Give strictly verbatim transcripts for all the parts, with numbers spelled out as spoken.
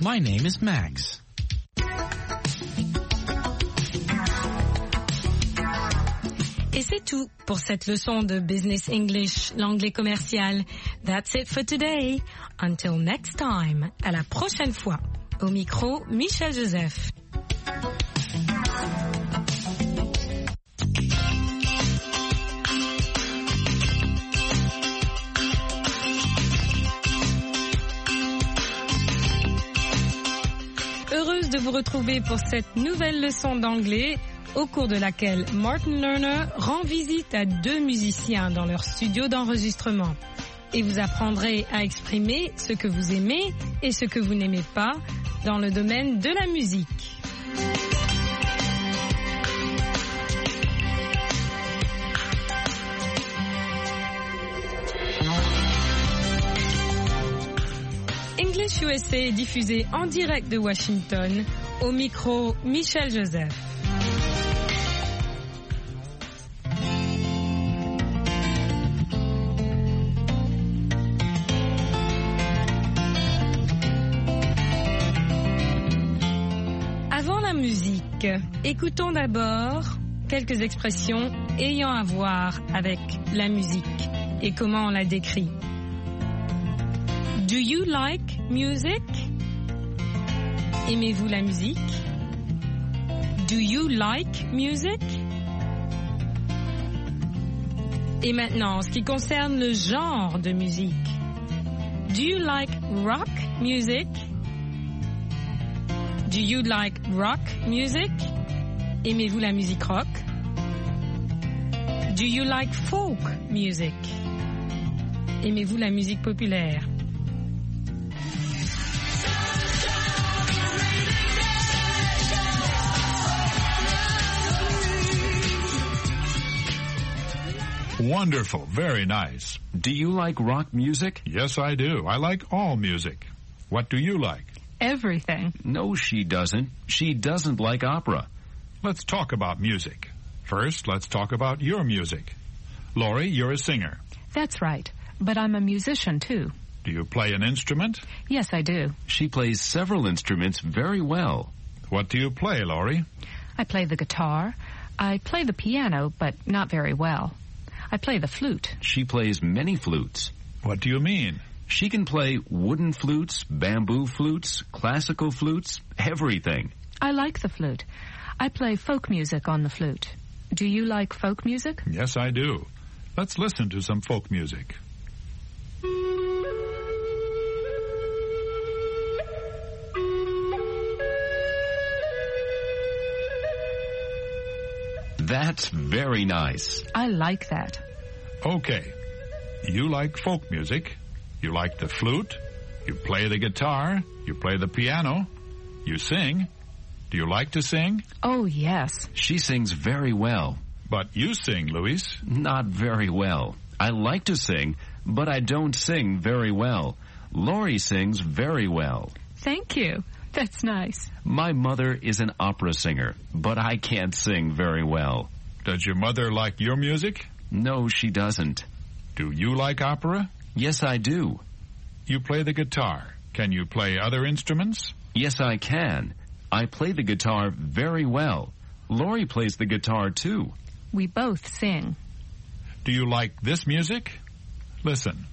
My name is Max. Et c'est tout pour cette leçon de Business English, l'anglais commercial. That's it for today. Until next time. À la prochaine fois. Au micro, Michel Joseph. Heureuse de vous retrouver pour cette nouvelle leçon d'anglais, au cours de laquelle Martin Lerner rend visite à deux musiciens dans leur studio d'enregistrement. Et vous apprendrez à exprimer ce que vous aimez et ce que vous n'aimez pas dans le domaine de la musique. English U S A est diffusé en direct de Washington, au micro Michel Joseph. Avant la musique, écoutons d'abord quelques expressions ayant à voir avec la musique et comment on la décrit. Do you like music? Aimez-vous la musique? Do you like music? Et maintenant, en ce qui concerne le genre de musique. Do you like rock music? Do you like rock music? Aimez-vous la musique rock? Do you like folk music? Aimez-vous la musique populaire? Wonderful. Very nice. Do you like rock music? Yes, I do. I like all music. What do you like? Everything. No, she doesn't. She doesn't like opera. Let's talk about music. First, let's talk about your music. Laurie, you're a singer. That's right. But I'm a musician, too. Do you play an instrument? Yes, I do. She plays several instruments very well. What do you play, Laurie? I play the guitar. I play the piano, but not very well. I play the flute. She plays many flutes. What do you mean? She can play wooden flutes, bamboo flutes, classical flutes, everything. I like the flute. I play folk music on the flute. Do you like folk music? Yes, I do. Let's listen to some folk music. That's very nice. I like that. Okay. You like folk music. You like the flute. You play the guitar. You play the piano. You sing. Do you like to sing? Oh, yes. She sings very well. But you sing, Luis. Not very well. I like to sing, but I don't sing very well. Laurie sings very well. Thank you. That's nice. My mother is an opera singer, but I can't sing very well. Does your mother like your music? No, she doesn't. Do you like opera? Yes, I do. You play the guitar. Can you play other instruments? Yes, I can. I play the guitar very well. Laurie plays the guitar, too. We both sing. Do you like this music? Listen.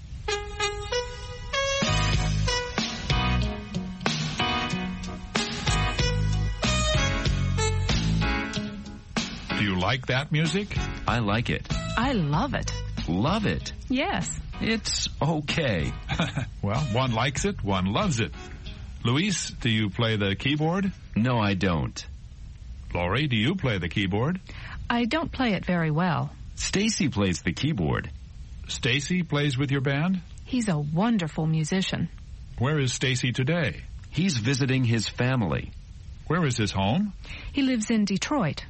Do you like that music? I like it. I love it. Love it. Yes. It's okay. Well, one likes it, one loves it. Luis, do you play the keyboard? No, I don't. Laurie, do you play the keyboard? I don't play it very well. Stacy plays the keyboard. Stacy plays with your band? He's a wonderful musician. Where is Stacy today? He's visiting his family. Where is his home? He lives in Detroit.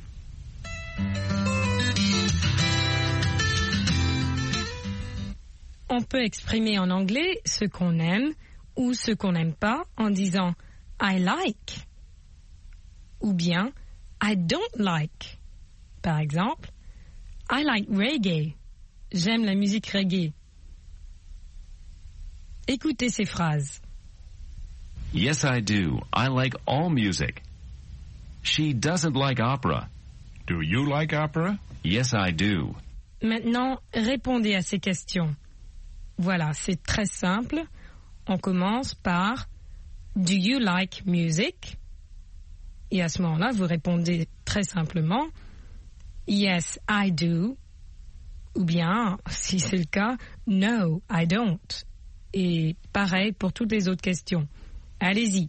On peut exprimer en anglais ce qu'on aime ou ce qu'on n'aime pas en disant I like ou bien I don't like. Par exemple, I like reggae. J'aime la musique reggae. Écoutez ces phrases. Yes, I do. I like all music. She doesn't like opera. Do you like opera? Yes, I do. Maintenant, répondez à ces questions. Voilà, c'est très simple. On commence par Do you like music? Et à ce moment-là, vous répondez très simplement Yes, I do. Ou bien, si c'est le cas, No, I don't. Et pareil pour toutes les autres questions. Allez-y.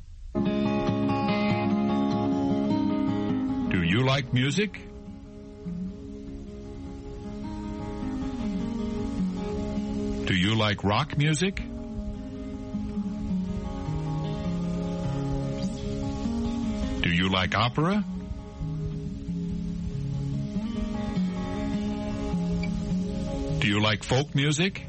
Do you like music? Do you like rock music? Do you like opera? Do you like folk music?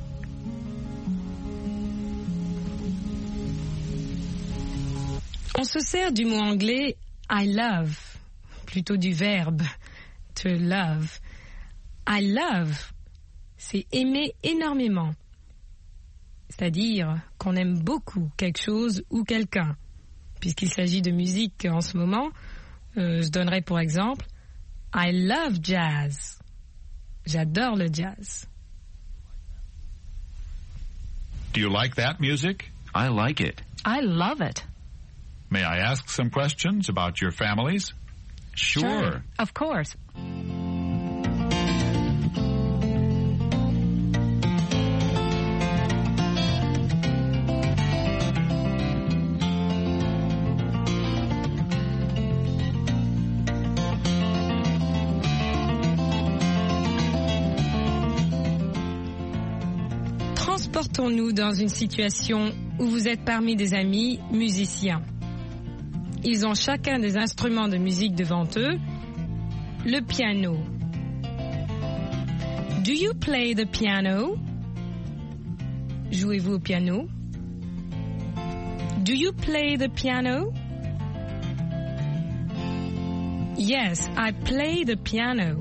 On se sert du mot anglais I love, plutôt du verbe to love. I love, c'est aimer énormément. C'est-à-dire qu'on aime beaucoup quelque chose ou quelqu'un. Puisqu'il s'agit de musique en ce moment, euh, je donnerai pour exemple I love jazz. J'adore le jazz. Do you like that music? I like it. I love it. May I ask some questions about your families? Sure. Of course. Transportons-nous dans une situation où vous êtes parmi des amis musiciens. Ils ont chacun des instruments de musique devant eux. Le piano. Do you play the piano? Jouez-vous au piano? Do you play the piano? Yes, I play the piano.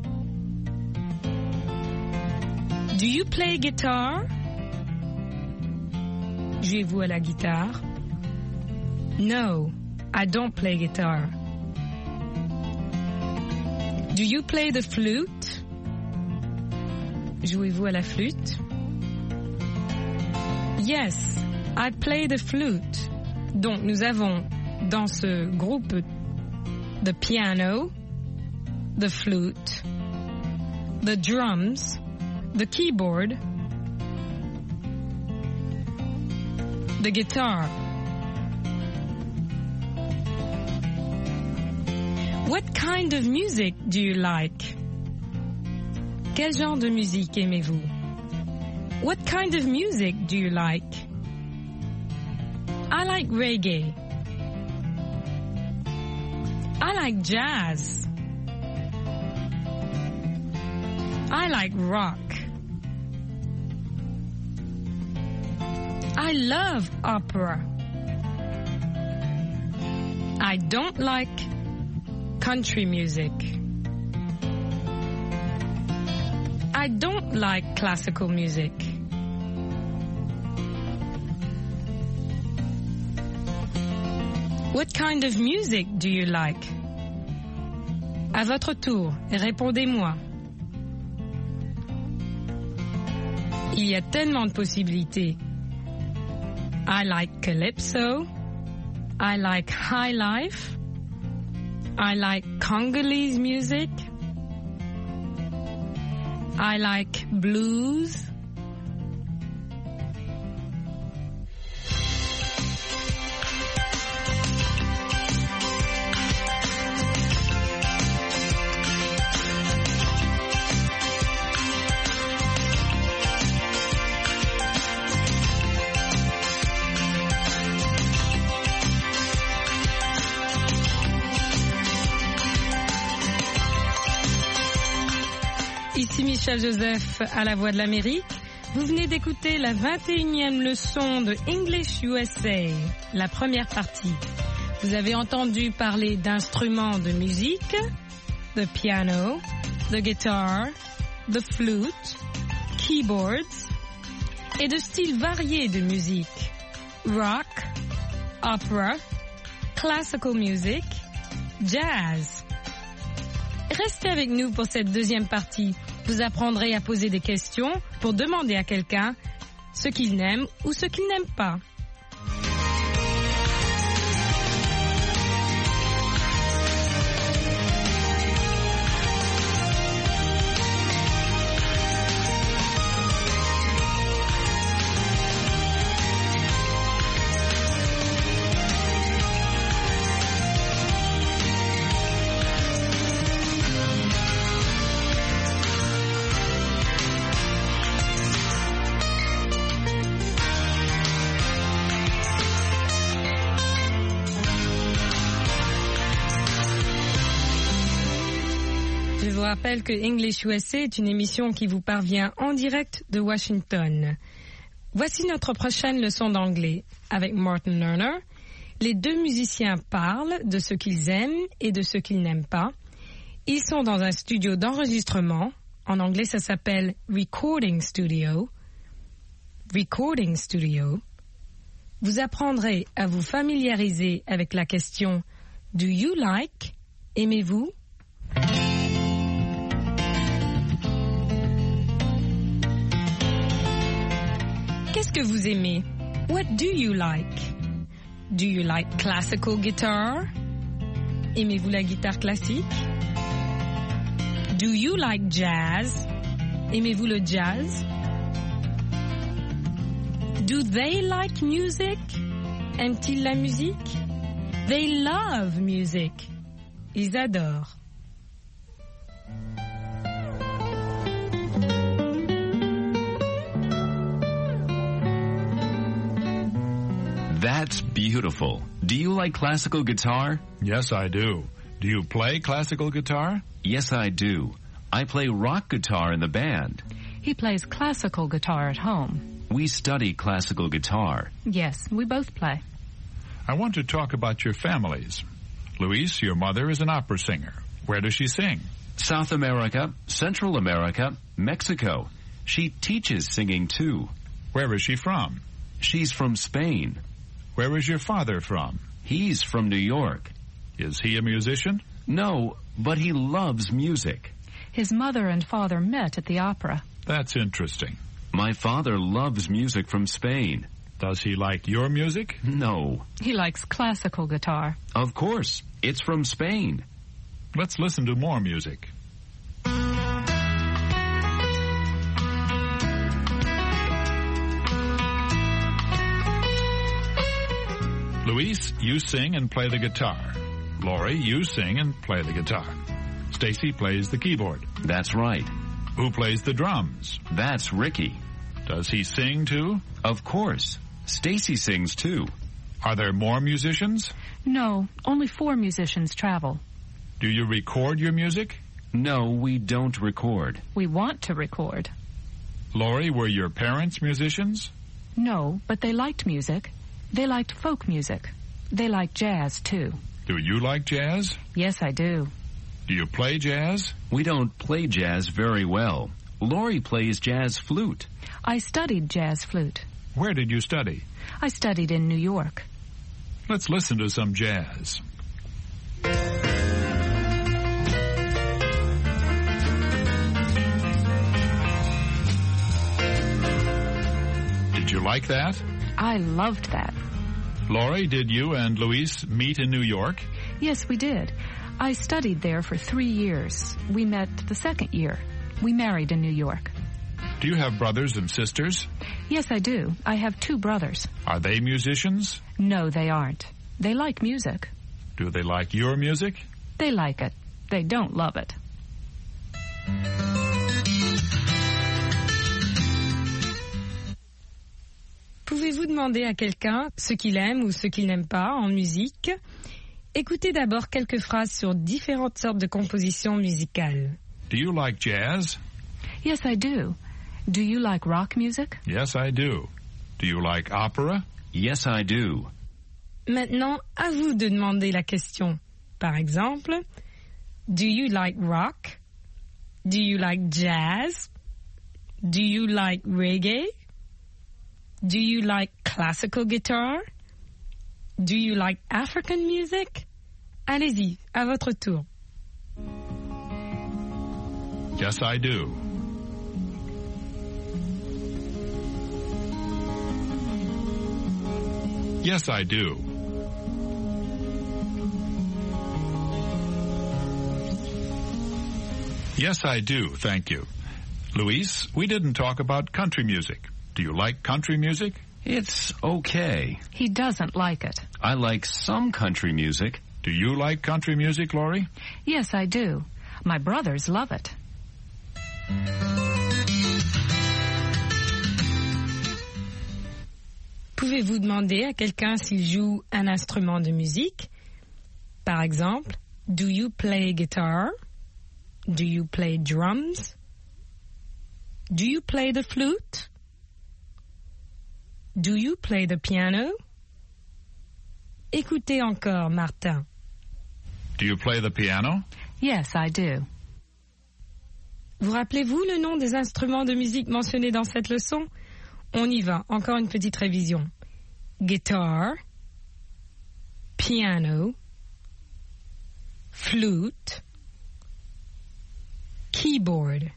Do you play guitar? Jouez-vous à la guitare? No, I don't play guitar. Do you play the flute? Jouez-vous à la flûte? Yes, I play the flute. Donc nous avons dans ce groupe the piano, the flute, the drums, the keyboard, the guitar. What kind of music do you like? Quel genre de musique aimez-vous? What kind of music do you like? I like reggae. I like jazz. I like rock. I love opera. I don't like country music. I don't like classical music. What kind of music do you like? À votre tour, répondez-moi. Il y a tellement de possibilités. I like calypso. I like high life. I like Congolese music. I like blues. Ici Michel Joseph à la Voix de l'Amérique. Vous venez d'écouter la vingt et unième leçon de English U S A, la première partie. Vous avez entendu parler d'instruments de musique, the piano, the guitar, the flute, keyboards, et de styles variés de musique, rock, opera, classical music, jazz. Restez avec nous pour cette deuxième partie. Vous apprendrez à poser des questions pour demander à quelqu'un ce qu'il n'aime ou ce qu'il n'aime pas. Je vous rappelle que English U S A est une émission qui vous parvient en direct de Washington. Voici notre prochaine leçon d'anglais. Avec Martin Lerner, les deux musiciens parlent de ce qu'ils aiment et de ce qu'ils n'aiment pas. Ils sont dans un studio d'enregistrement. En anglais, ça s'appelle Recording Studio. Recording Studio. Vous apprendrez à vous familiariser avec la question « Do you like ?» Aimez-vous? Qu'est-ce que vous aimez? What do you like? Do you like classical guitar? Aimez-vous la guitare classique? Do you like jazz? Aimez-vous le jazz? Do they like music? Aiment-ils la musique? They love music. Ils adorent. That's beautiful. Do you like classical guitar? Yes, I do. Do you play classical guitar? Yes, I do. I play rock guitar in the band. He plays classical guitar at home. We study classical guitar. Yes, we both play. I want to talk about your families. Luis, your mother is an opera singer. Where does she sing? South America, Central America, Mexico. She teaches singing too. Where is she from? She's from Spain. Where is your father from? He's from New York. Is he a musician? No, but he loves music. His mother and father met at the opera. That's interesting. My father loves music from Spain. Does he like your music? No. He likes classical guitar. Of course. It's from Spain. Let's listen to more music. Luis, you sing and play the guitar. Laurie, you sing and play the guitar. Stacy plays the keyboard. That's right. Who plays the drums? That's Ricky. Does he sing too? Of course. Stacy sings too. Are there more musicians? No, only four musicians travel. Do you record your music? No, we don't record. We want to record. Laurie, were your parents musicians? No, but they liked music. They liked folk music. They like jazz, too. Do you like jazz? Yes, I do. Do you play jazz? We don't play jazz very well. Laurie plays jazz flute. I studied jazz flute. Where did you study? I studied in New York. Let's listen to some jazz. Did you like that? I loved that. Laurie, did you and Luis meet in New York? Yes, we did. I studied there for three years. We met the second year. We married in New York. Do you have brothers and sisters? Yes, I do. I have two brothers. Are they musicians? No, they aren't. They like music. Do they like your music? They like it. They don't love it. Pouvez-vous demander à quelqu'un ce qu'il aime ou ce qu'il n'aime pas en musique? Écoutez d'abord quelques phrases sur différentes sortes de compositions musicales. Do you like jazz? Yes, I do. Do you like rock music? Yes, I do. Do you like opera? Yes, I do. Maintenant, à vous de demander la question. Par exemple, do you like rock? Do you like jazz? Do you like reggae? Do you like classical guitar? Do you like African music? Allez-y, à votre tour. Yes, I do. Yes, I do. Yes, I do, thank you. Luis, we didn't talk about country music. Do you like country music? It's okay. He doesn't like it. I like some country music. Do you like country music, Laurie? Yes, I do. My brothers love it. Pouvez-vous demander à quelqu'un s'il joue un instrument de musique? Par exemple, do you play guitar? Do you play drums? Do you play the flute? Do you play the piano? Écoutez encore, Martin. Do you play the piano? Yes, I do. Vous rappelez-vous le nom des instruments de musique mentionnés dans cette leçon? On y va, encore une petite révision. Guitar, piano, flute, keyboard.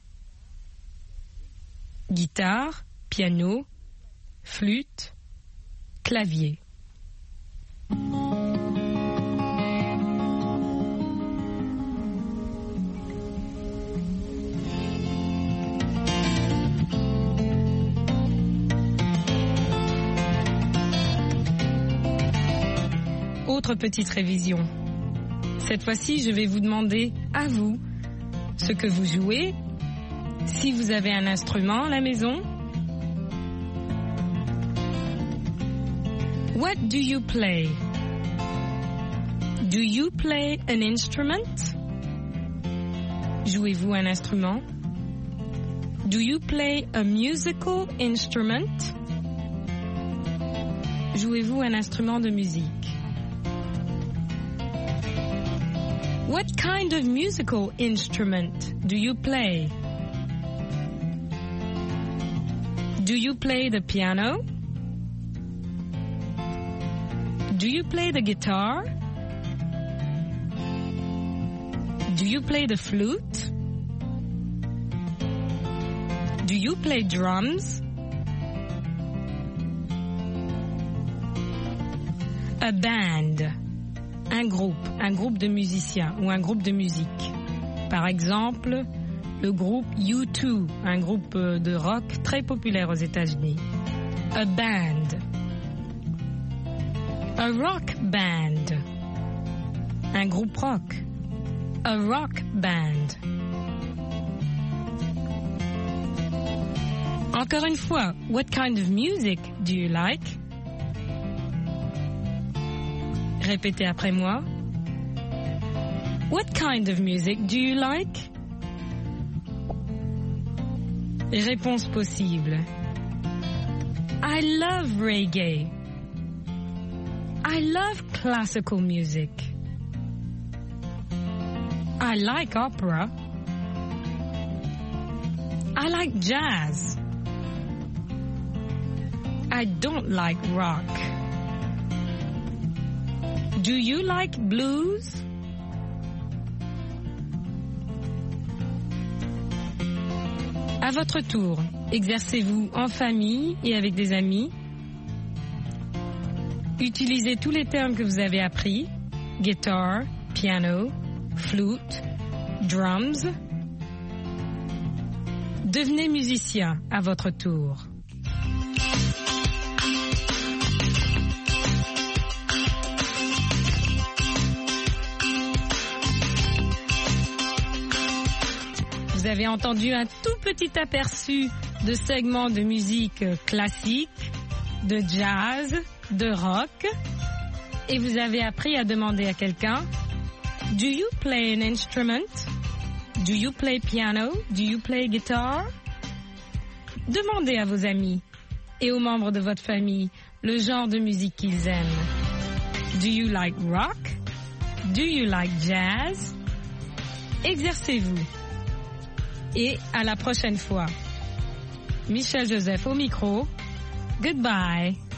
Guitare, piano, flûte, clavier. Autre petite révision. Cette fois-ci, je vais vous demander, à vous, ce que vous jouez, si vous avez un instrument à la maison. What do you play? Do you play an instrument? Jouez-vous un instrument? Do you play a musical instrument? Jouez-vous un instrument de musique? What kind of musical instrument do you play? Do you play the piano? Do you play the guitar? Do you play the flute? Do you play drums? A band. Un groupe, un groupe de musiciens ou un groupe de musique. Par exemple, le groupe U deux, un groupe de rock très populaire aux États-Unis. A band. A rock band. Un groupe rock. A rock band. Encore une fois, what kind of music do you like? Répétez après moi. What kind of music do you like? Réponse possible. I love reggae. I love classical music. I like opera. I like jazz. I don't like rock. Do you like blues? À votre tour, exercez-vous en famille et avec des amis. Utilisez tous les termes que vous avez appris. Guitar, piano, flute, drums. Devenez musicien à votre tour. Vous avez entendu un tout petit aperçu de segments de musique classique, de jazz, de rock. Et vous avez appris à demander à quelqu'un, do you play an instrument? Do you play piano? Do you play guitar? Demandez à vos amis et aux membres de votre famille le genre de musique qu'ils aiment. Do you like rock? Do you like jazz? Exercez-vous. Et à la prochaine fois. Michel Joseph au micro. Goodbye.